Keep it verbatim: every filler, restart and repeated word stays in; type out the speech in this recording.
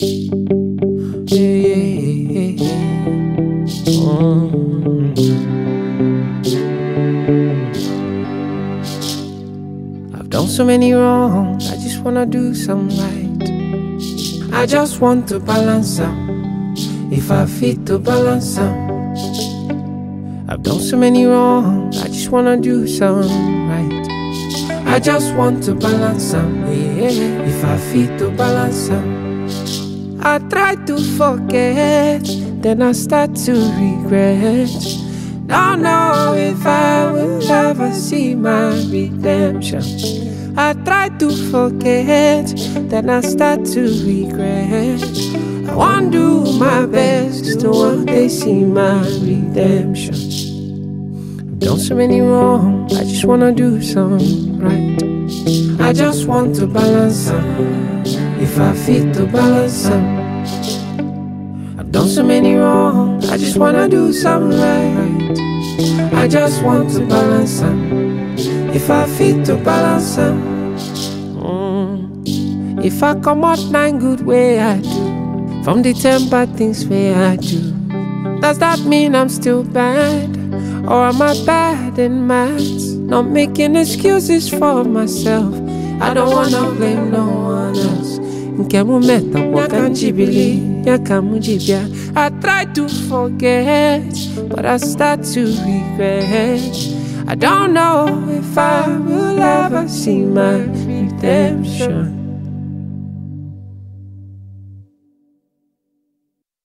Yeah, yeah, yeah. Mm. I've done so many wrongs, I just wanna do some right. I just want to balance them, if I fit to balance them. I've done so many wrongs, I just wanna do some right. I just want to balance them, yeah, if I fit to balance them. I try to forget, then I start to regret. Don't know if I will ever see my redemption. I try to forget, then I start to regret. I want to do my best to one day see my redemption. I've done so many wrong, I just wanna do some right. I just want to balance them, if I fit to balance them. I've done so many wrong, I just wanna do some right. I just want to balance them, if I fit to balance them. Mm. If I come out nine good way I do, from the ten bad things way I do, does that mean I'm still bad? Or am I bad in maths? Not making excuses for myself, I don't wanna blame no one else. I try to forget, but I start to regret. I don't know if I will ever see my redemption.